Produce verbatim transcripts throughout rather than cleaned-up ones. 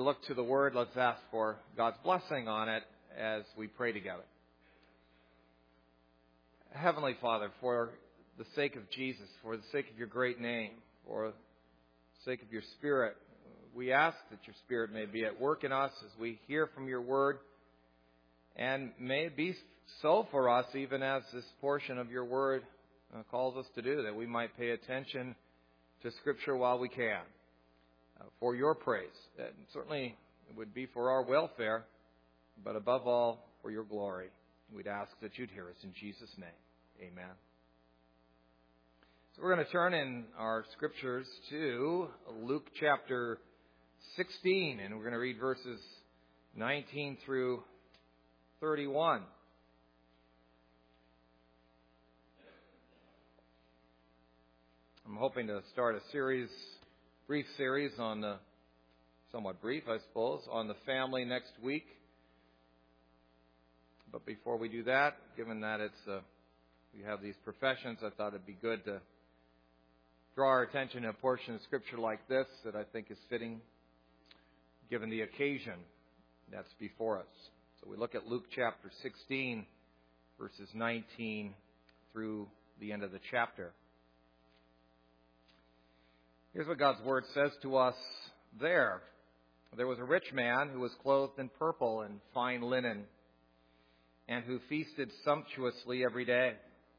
look to the Word, let's ask for God's blessing on it as we pray together. Heavenly Father, for the sake of Jesus, for the sake of your great name, for the sake of your Spirit, we ask that your Spirit may be at work in us as we hear from your Word, and may it be so for us, even as this portion of your Word uh, calls us to do, that we might pay attention to Scripture while we can, uh, for your praise. And certainly it would be for our welfare, but above all, for your glory. We'd ask that you'd hear us in Jesus' name. Amen. So we're going to turn in our Scriptures to Luke chapter sixteen, and we're going to read verses nineteen through thirty-one. I'm hoping to start a series, brief series on the, somewhat brief, I suppose, on the family next week. But before we do that, given that it's uh, we have these professions, I thought it'd be good to draw our attention to a portion of Scripture like this that I think is fitting, given the occasion that's before us. So we look at Luke chapter sixteen, verses nineteen through the end of the chapter. Here's what God's Word says to us there. There was a rich man who was clothed in purple and fine linen, and who feasted sumptuously every day.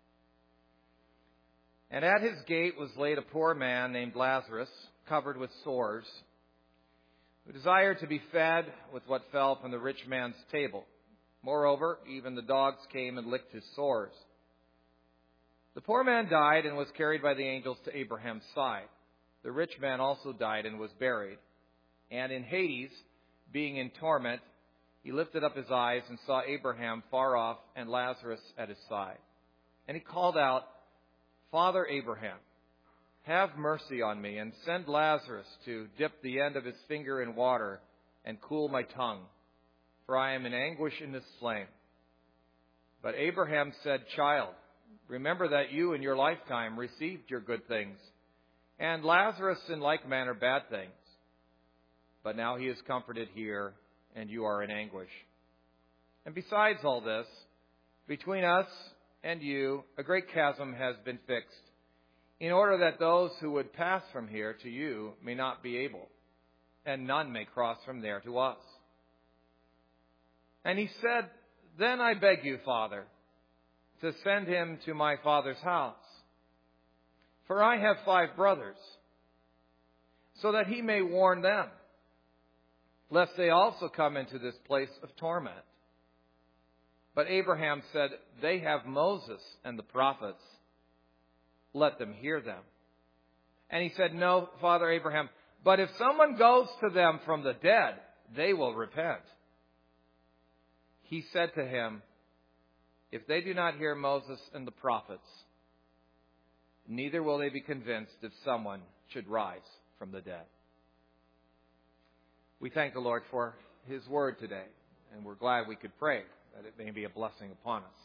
And at his gate was laid a poor man named Lazarus, covered with sores, who desired to be fed with what fell from the rich man's table. Moreover, even the dogs came and licked his sores. The poor man died and was carried by the angels to Abraham's side. The rich man also died and was buried. And in Hades, being in torment, he lifted up his eyes and saw Abraham far off and Lazarus at his side. And he called out, Father Abraham, have mercy on me, and send Lazarus to dip the end of his finger in water and cool my tongue, for I am in anguish in this flame. But Abraham said, Child, remember that you in your lifetime received your good things, and Lazarus in like manner bad things. But now he is comforted here, and you are in anguish. And besides all this, between us and you, a great chasm has been fixed, in order that those who would pass from here to you may not be able, and none may cross from there to us. And he said, Then I beg you, Father, to send him to my father's house. For I have five brothers, so that he may warn them, lest they also come into this place of torment. But Abraham said, They have Moses and the prophets. Let them hear them. And he said, No, Father Abraham, but if someone goes to them from the dead, they will repent. He said to him, If they do not hear Moses and the prophets, neither will they be convinced if someone should rise from the dead. We thank the Lord for His Word today, and we're glad we could pray that it may be a blessing upon us.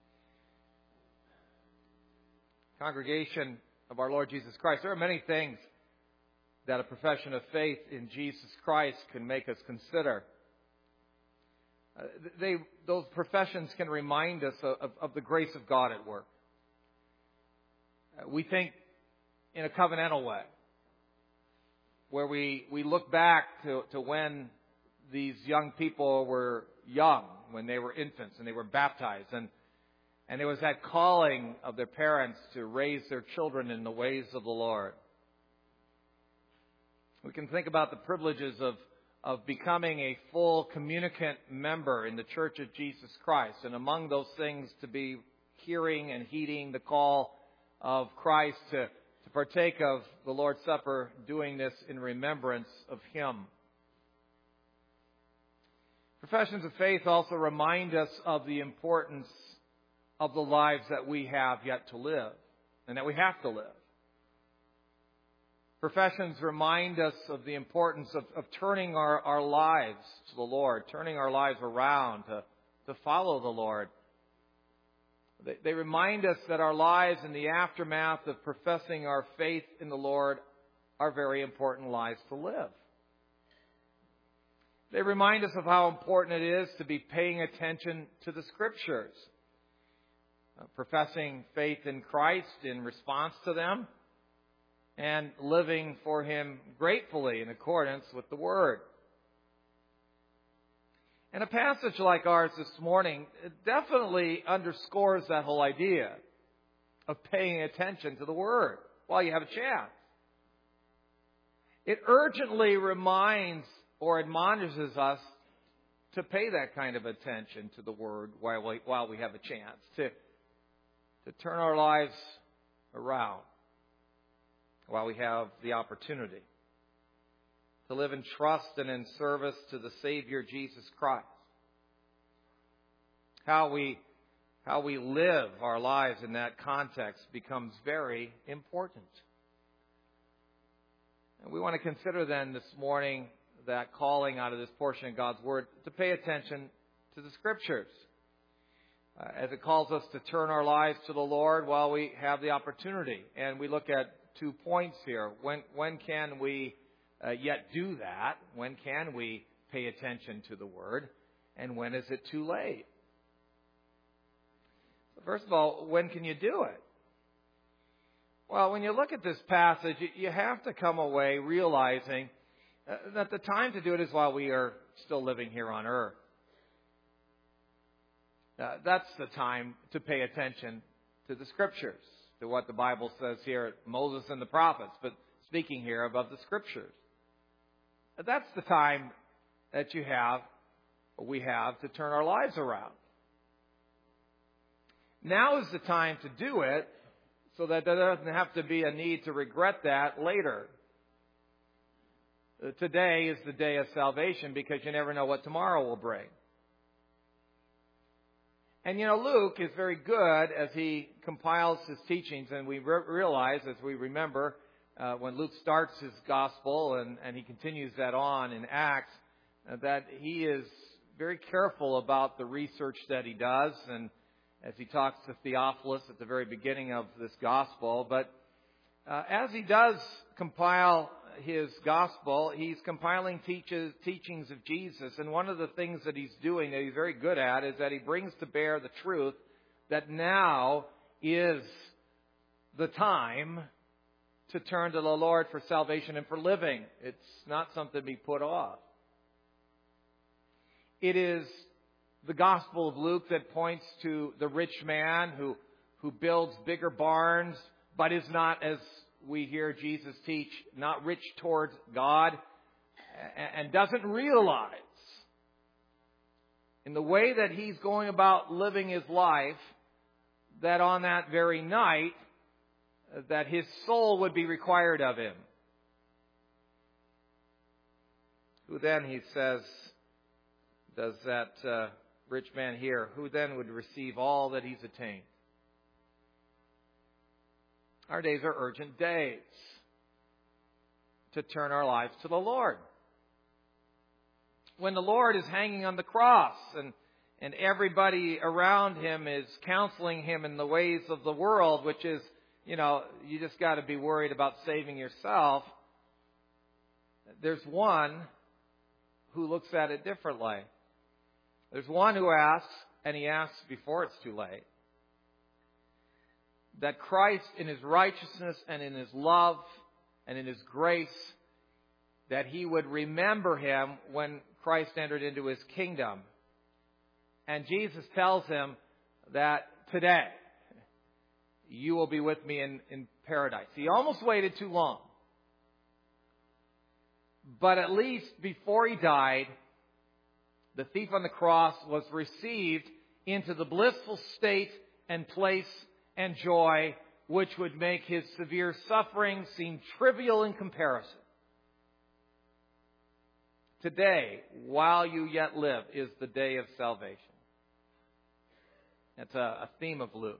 Congregation of our Lord Jesus Christ, there are many things that a profession of faith in Jesus Christ can make us consider. Uh, they, those professions can remind us of, of, of the grace of God at work. Uh, we think in a covenantal way, where we, we look back to, to when these young people were young, when they were infants and they were baptized. And, and there was that calling of their parents to raise their children in the ways of the Lord. We can think about the privileges of, of becoming a full communicant member in the Church of Jesus Christ. And among those things, to be hearing and heeding the call of Christ to to partake of the Lord's Supper, doing this in remembrance of Him. Professions of faith also remind us of the importance of the lives that we have yet to live, and that we have to live. Professions remind us of the importance of, of turning our, our lives to the Lord, turning our lives around to, to follow the Lord. They, they remind us that our lives in the aftermath of professing our faith in the Lord are very important lives to live. They remind us of how important it is to be paying attention to the Scriptures, uh, professing faith in Christ in response to them, and living for Him gratefully in accordance with the Word. And a passage like ours this morning it definitely underscores that whole idea of paying attention to the Word while you have a chance. It urgently reminds or admonishes us to pay that kind of attention to the Word while we, while we have a chance, to, to turn our lives around while we have the opportunity, to live in trust and in service to the Savior Jesus Christ. How we, how we live our lives in that context becomes very important. And we want to consider then this morning that calling out of this portion of God's Word to pay attention to the Scriptures. Uh, as it calls us to turn our lives to the Lord while we have the opportunity. And we look at two points here. When, when can we uh, yet do that? When can we pay attention to the Word? And when is it too late? So first of all, when can you do it? Well, when you look at this passage, you have to come away realizing that the time to do it is while we are still living here on earth. Uh, that's the time to pay attention to the Scriptures, to what the Bible says here, Moses and the prophets, but speaking here about the Scriptures. That's the time that you have, or we have, to turn our lives around. Now is the time to do it so that there doesn't have to be a need to regret that later. Today is the day of salvation because you never know what tomorrow will bring. And you know, Luke is very good as he compiles his teachings, and we re- realize, as we remember, uh, when Luke starts his gospel and, and he continues that on in Acts, uh, that he is very careful about the research that he does, and as he talks to Theophilus at the very beginning of this gospel. But uh, as he does compile his gospel, he's compiling teaches, teachings of Jesus. And one of the things that he's doing that he's very good at is that he brings to bear the truth that now is the time to turn to the Lord for salvation and for living. It's not something to be put off. It is the Gospel of Luke that points to the rich man who, who builds bigger barns, but is not, as we hear Jesus teach, not rich towards God, and doesn't realize in the way that he's going about living his life that on that very night that his soul would be required of him. Who then, he says, does that uh, rich man here, who then would receive all that he's attained? Our days are urgent days to turn our lives to the Lord. When the Lord is hanging on the cross and, and everybody around him is counseling him in the ways of the world, which is, you know, you just got to be worried about saving yourself. There's one who looks at it differently. There's one who asks, and he asks before it's too late, that Christ in His righteousness and in His love and in His grace, that He would remember him when Christ entered into His kingdom. And Jesus tells him that today you will be with me in, in paradise. He almost waited too long. But at least before he died, the thief on the cross was received into the blissful state and place and joy which would make his severe suffering seem trivial in comparison. Today, while you yet live, is the day of salvation. That's a, a theme of Luke.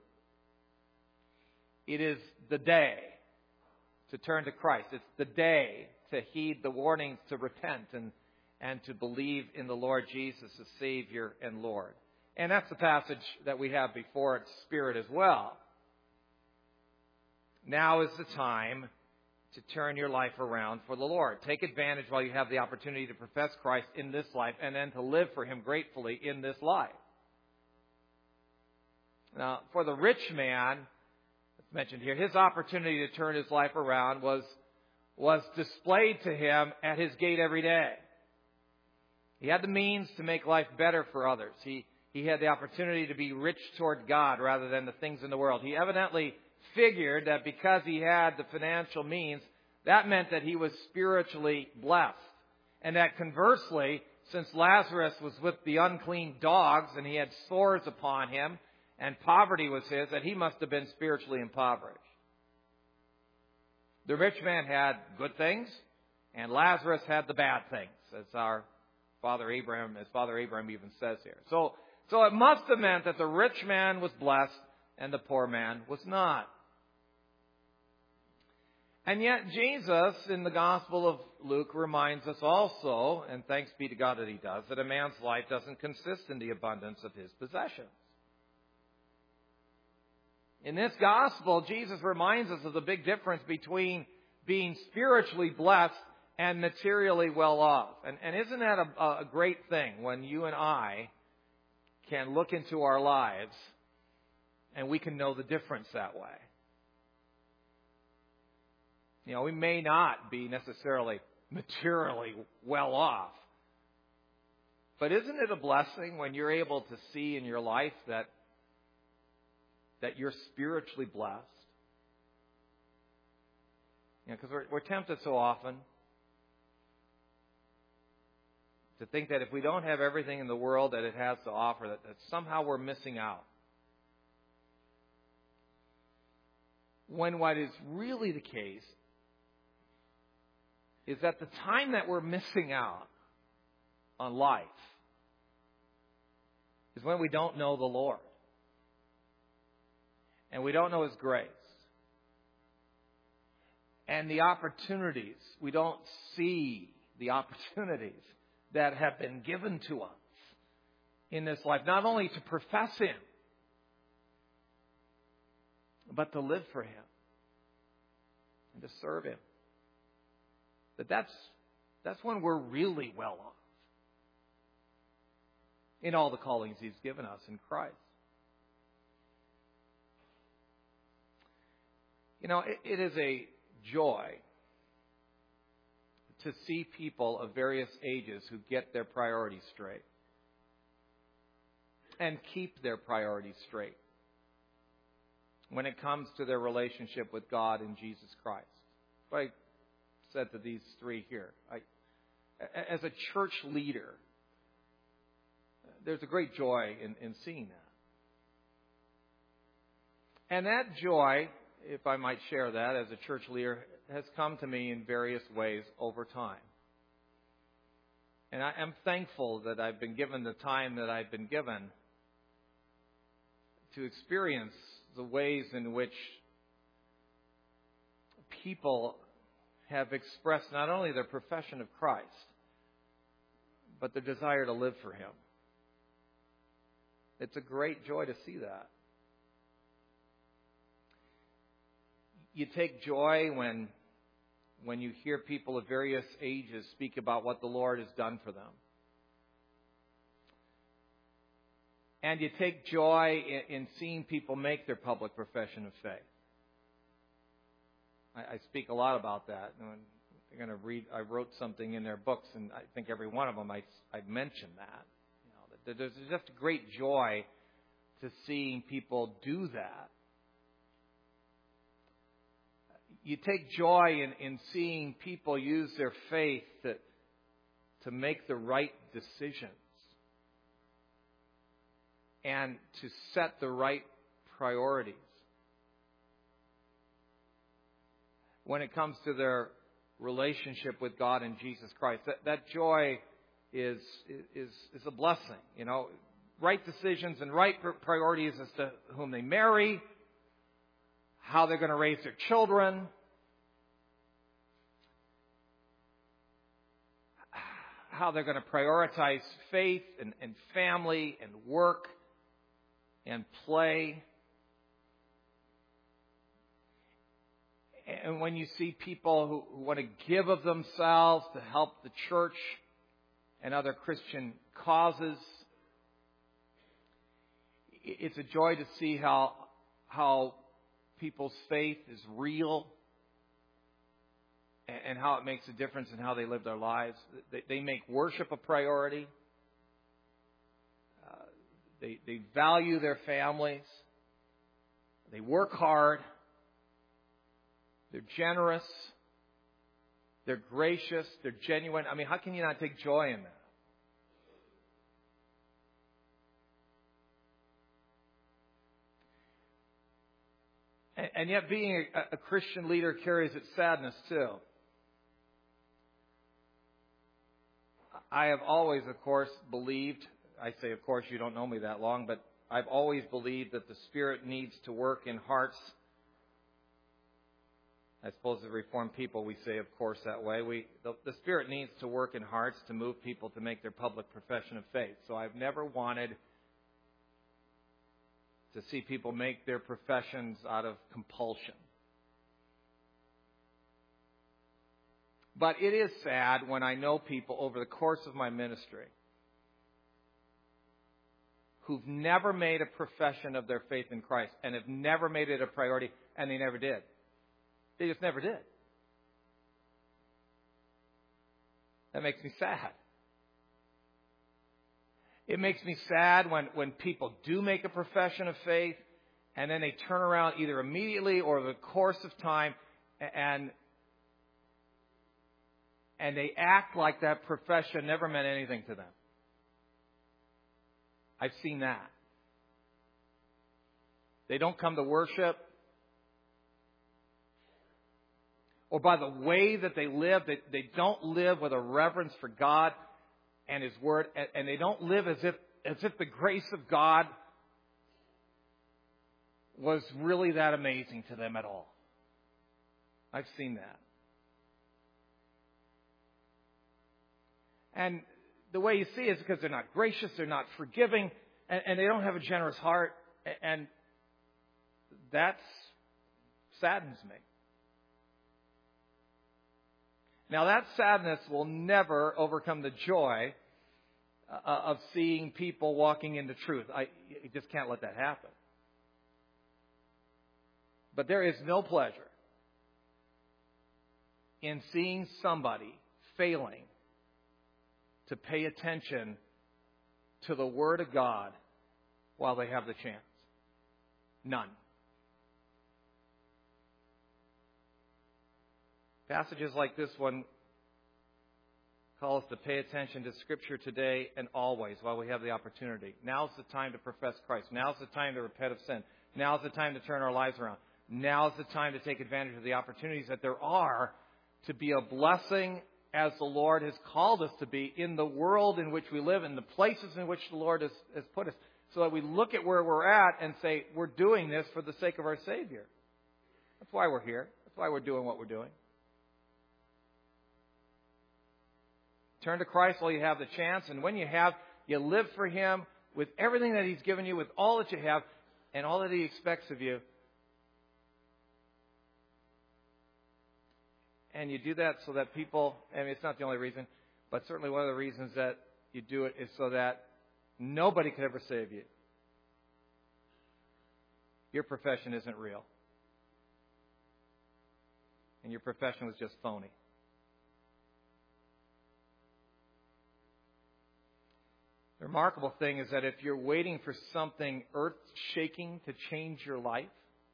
It is the day to turn to Christ. It's the day to heed the warnings to repent and, and to believe in the Lord Jesus as Savior and Lord. And that's the passage that we have before its Spirit as well. Now is the time to turn your life around for the Lord. Take advantage while you have the opportunity to profess Christ in this life and then to live for Him gratefully in this life. Now, for the rich man, it's mentioned here, his opportunity to turn his life around was, was displayed to him at his gate every day. He had the means to make life better for others. He, he had the opportunity to be rich toward God rather than the things in the world. He evidently figured that because he had the financial means, that meant that he was spiritually blessed. And that conversely, since Lazarus was with the unclean dogs and he had sores upon him and poverty was his, that he must have been spiritually impoverished. The rich man had good things and Lazarus had the bad things, as our Father Abraham, as Father Abraham even says here. So, so it must have meant that the rich man was blessed and the poor man was not. And yet Jesus, in the Gospel of Luke, reminds us also, and thanks be to God that He does, that a man's life doesn't consist in the abundance of his possessions. In this Gospel, Jesus reminds us of the big difference between being spiritually blessed and materially well off. And, and isn't that a, a great thing when you and I can look into our lives and we can know the difference that way? You know, we may not be necessarily materially well off. But isn't it a blessing when you're able to see in your life that, that you're spiritually blessed? You know, because we're, we're tempted so often to think that if we don't have everything in the world that it has to offer, that, that somehow we're missing out. When what is really the case is that the time that we're missing out on life is when we don't know the Lord. And we don't know His grace. And the opportunities, we don't see the opportunities that have been given to us in this life, not only to profess Him, but to live for Him and to serve Him. But that's, that's when we're really well off in all the callings He's given us in Christ. You know, it, it is a joy to see people of various ages who get their priorities straight and keep their priorities straight when it comes to their relationship with God and Jesus Christ. I said to these three here, I, as a church leader, there's a great joy in, in seeing that. And that joy, if I might share that as a church leader, has come to me in various ways over time. And I am thankful that I've been given the time that I've been given to experience the ways in which people have expressed not only their profession of Christ, but their desire to live for Him. It's a great joy to see that. You take joy when, when you hear people of various ages speak about what the Lord has done for them. And you take joy in, in seeing people make their public profession of faith. I, I speak a lot about that. And they're going to read. I wrote something in their books, and I think every one of them I I mentioned that. You know, that there's just a great joy to seeing people do that. You take joy in, in seeing people use their faith to, to make the right decisions and to set the right priorities when it comes to their relationship with God and Jesus Christ. That, that joy is, is, is a blessing. You know, right decisions and right priorities as to whom they marry, how they're going to raise their children, how they're going to prioritize faith and, and family and work and play. And when you see people who, who want to give of themselves to help the church and other Christian causes, it's a joy to see how how people's faith is real and how it makes a difference in how they live their lives. They, they make worship a priority. Uh, they, they value their families. They work hard. They're generous. They're gracious. They're genuine. I mean, how can you not take joy in that? And, and yet being a, a Christian leader carries its sadness too. I have always, of course, believed, I say, of course, you don't know me that long, but I've always believed that the Spirit needs to work in hearts. I suppose as Reformed people, we say, of course, that way. We, the, the Spirit needs to work in hearts to move people to make their public profession of faith. So I've never wanted to see people make their professions out of compulsion. But it is sad when I know people over the course of my ministry who've never made a profession of their faith in Christ and have never made it a priority, and they never did. They just never did. That makes me sad. It makes me sad when, when people do make a profession of faith and then they turn around either immediately or over the course of time and and they act like that profession never meant anything to them. I've seen that. They don't come to worship. Or by the way that they live, they, they don't live with a reverence for God and His Word, and, and they don't live as if as if the grace of God was really that amazing to them at all. I've seen that. And the way you see it is because they're not gracious, they're not forgiving, and, and they don't have a generous heart, and that saddens me. Now, that sadness will never overcome the joy uh, of seeing people walking into truth. I you just can't let that happen. But there is no pleasure in seeing somebody failing to pay attention to the Word of God while they have the chance. None. Passages like this one call us to pay attention to Scripture today and always while we have the opportunity. Now's the time to profess Christ. Now's the time to repent of sin. Now's the time to turn our lives around. Now's the time to take advantage of the opportunities that there are to be a blessing as the Lord has called us to be in the world in which we live, in the places in which the Lord has, has put us, so that we look at where we're at and say, we're doing this for the sake of our Savior. That's why we're here. That's why we're doing what we're doing. Turn to Christ while you have the chance, and when you have, you live for Him with everything that He's given you, with all that you have, and all that He expects of you. And you do that so that people, I mean, it's not the only reason, but certainly one of the reasons that you do it is so that nobody could ever save you. Your profession isn't real. And your profession was just phony. The remarkable thing is that if you're waiting for something earth-shaking to change your life,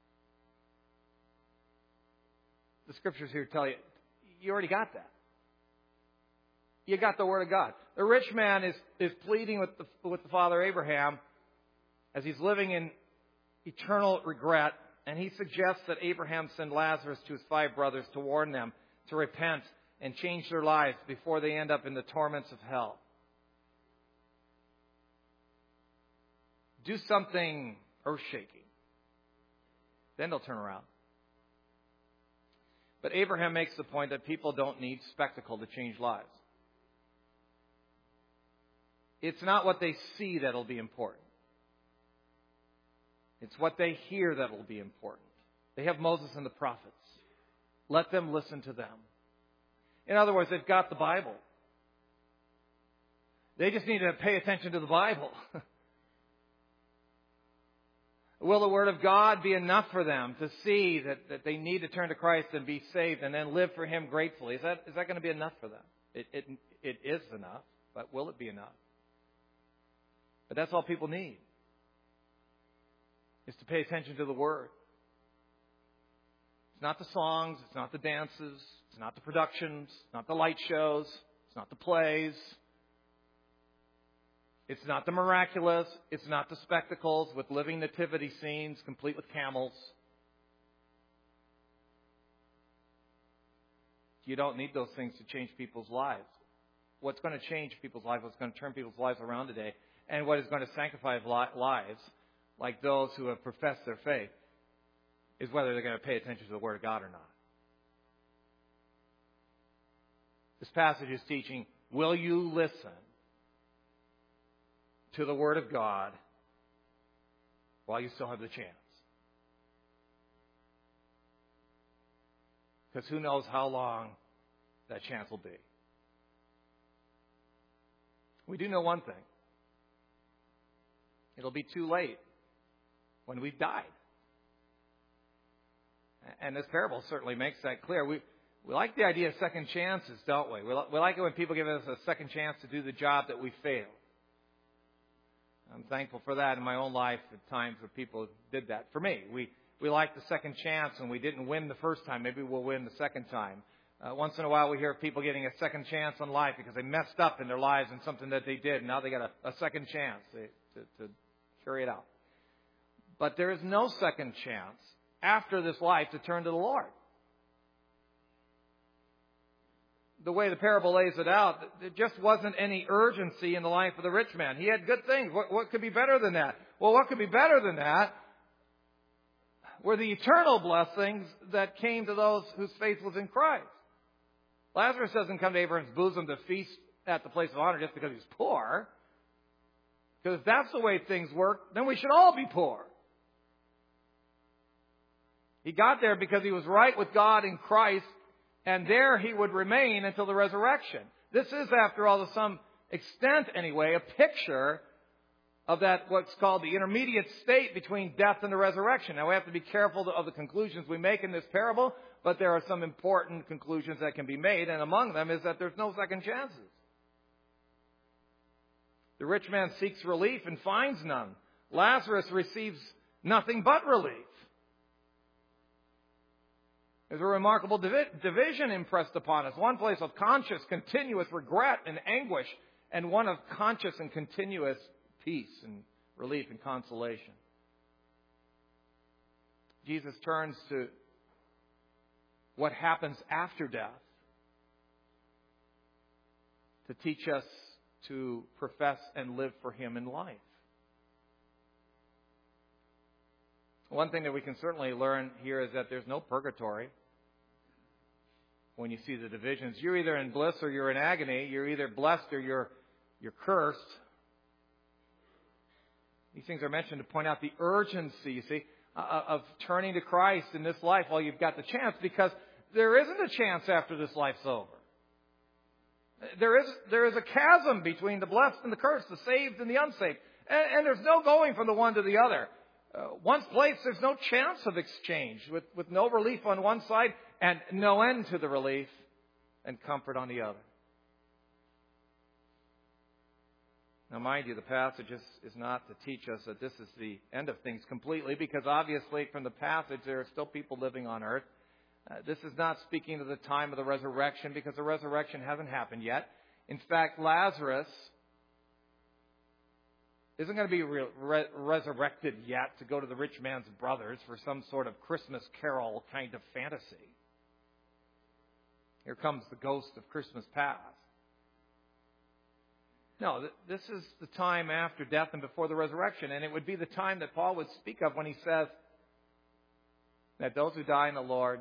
the Scriptures here tell you, you already got that. You got the Word of God. The rich man is, is pleading with the, with the father Abraham as he's living in eternal regret, and he suggests that Abraham send Lazarus to his five brothers to warn them to repent and change their lives before they end up in the torments of hell. Do something earth-shaking. Then they'll turn around. But Abraham makes the point that people don't need spectacle to change lives. It's not what they see that'll be important. It's what they hear that'll be important. They have Moses and the prophets. Let them listen to them. In other words, they've got the Bible. They just need to pay attention to the Bible. Will the Word of God be enough for them to see that, that they need to turn to Christ and be saved and then live for Him gratefully? Is that, is that going to be enough for them? It, it, it is enough, but will it be enough? But that's all people need, is to pay attention to the Word. It's not the songs, it's not the dances, it's not the productions, it's not the light shows, it's not the plays. It's not the miraculous. It's not the spectacles with living nativity scenes complete with camels. You don't need those things to change people's lives. What's going to change people's lives, what's going to turn people's lives around today, and what is going to sanctify lives, like those who have professed their faith, is whether they're going to pay attention to the Word of God or not. This passage is teaching, will you listen to the Word of God while you still have the chance? Because who knows how long that chance will be. We do know one thing. It'll be too late when we've died. And this parable certainly makes that clear. We we like the idea of second chances, don't we? We, we like it when people give us a second chance to do the job that we failed. I'm thankful for that in my own life at times where people did that. For me, we, we like the second chance when we didn't win the first time. Maybe we'll win the second time. Uh, once in a while we hear of people getting a second chance on life because they messed up in their lives in something that they did. And now they got a, a second chance to, to, to carry it out. But there is no second chance after this life to turn to the Lord. The way the parable lays it out, there just wasn't any urgency in the life of the rich man. He had good things. What, what could be better than that? Well, what could be better than that were the eternal blessings that came to those whose faith was in Christ. Lazarus doesn't come to Abraham's bosom to feast at the place of honor just because he's poor. Because if that's the way things work, then we should all be poor. He got there because he was right with God in Christ, and there he would remain until the resurrection. This is, after all, to some extent anyway, a picture of that what's called the intermediate state between death and the resurrection. Now, we have to be careful of the conclusions we make in this parable, but there are some important conclusions that can be made, and among them is that there's no second chances. The rich man seeks relief and finds none. Lazarus receives nothing but relief. There's a remarkable divi- division impressed upon us. One place of conscious, continuous regret and anguish, and one of conscious and continuous peace and relief and consolation. Jesus turns to what happens after death to teach us to profess and live for Him in life. One thing that we can certainly learn here is that there's no purgatory. When you see the divisions, you're either in bliss or you're in agony. You're either blessed or you're you're cursed. These things are mentioned to point out the urgency, you see, uh, of turning to Christ in this life while you've got the chance, because there isn't a chance after this life's over. There is there is a chasm between the blessed and the cursed, the saved and the unsaved, and, and there's no going from the one to the other. Uh, once placed, there's no chance of exchange, with, with no relief on one side and no end to the relief and comfort on the other. Now, mind you, the passage is, is not to teach us that this is the end of things completely, because obviously from the passage there are still people living on earth. Uh, this is not speaking of the time of the resurrection, because the resurrection hasn't happened yet. In fact, Lazarus isn't going to be re- re- resurrected yet to go to the rich man's brothers for some sort of Christmas carol kind of fantasy. Here comes the ghost of Christmas past. No, th- this is the time after death and before the resurrection, and it would be the time that Paul would speak of when he says that those who die in the Lord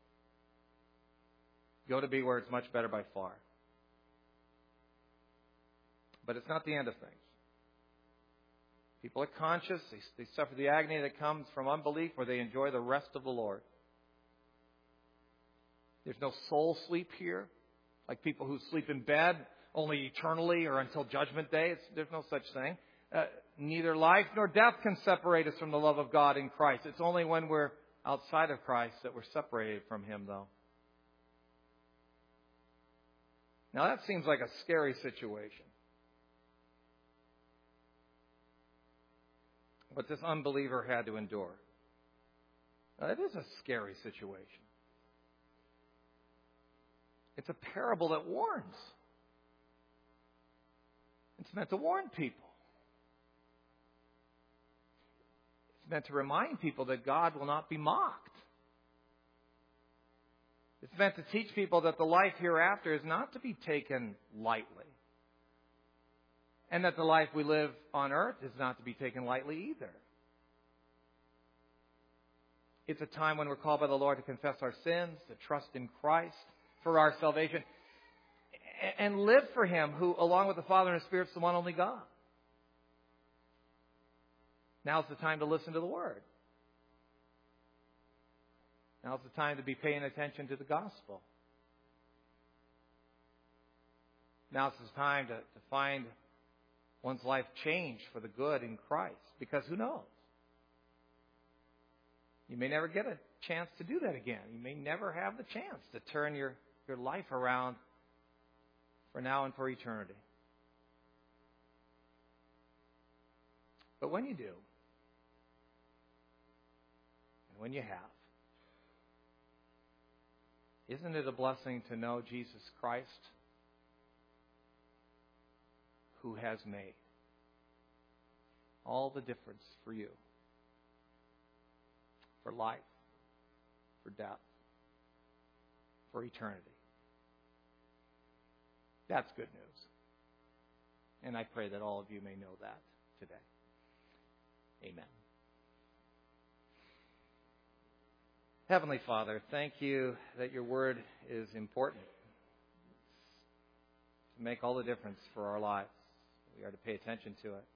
go to be where it's much better by far. But it's not the end of things. People are conscious. They, they suffer the agony that comes from unbelief, where they enjoy the rest of the Lord. There's no soul sleep here, like people who sleep in bed only eternally or until Judgment Day. It's, there's no such thing. Uh, neither life nor death can separate us from the love of God in Christ. It's only when we're outside of Christ that we're separated from Him, though. Now that seems like a scary situation. What this unbeliever had to endure. Now, it is a scary situation. It's a parable that warns. It's meant to warn people. It's meant to remind people that God will not be mocked. It's meant to teach people that the life hereafter is not to be taken lightly. And that the life we live on earth is not to be taken lightly either. It's a time when we're called by the Lord to confess our sins, to trust in Christ for our salvation, and live for Him who, along with the Father and the Spirit, is the one only God. Now's the time to listen to the Word. Now's the time to be paying attention to the gospel. Now's the time to, to find one's life changed for the good in Christ. Because who knows? You may never get a chance to do that again. You may never have the chance to turn your, your life around for now and for eternity. But when you do, and when you have, isn't it a blessing to know Jesus Christ, who has made all the difference for you, for life, for death, for eternity? That's good news. And I pray that all of you may know that today. Amen. Heavenly Father, thank you that your word is important to make all the difference for our lives. We are to pay attention to it.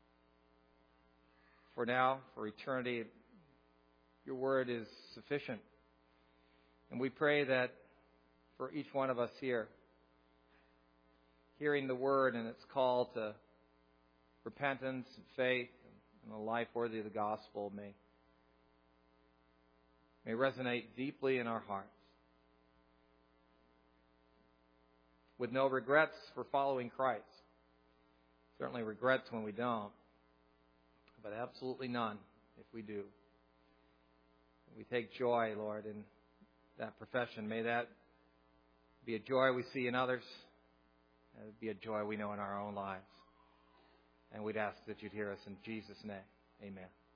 For now, for eternity, your word is sufficient. And we pray that for each one of us here, hearing the word and its call to repentance and faith and a life worthy of the gospel may, may resonate deeply in our hearts. With no regrets for following Christ. Certainly regrets when we don't, but absolutely none if we do. We take joy, Lord, in that profession. May that be a joy we see in others. It would be a joy we know in our own lives. And we'd ask that you'd hear us in Jesus' name. Amen.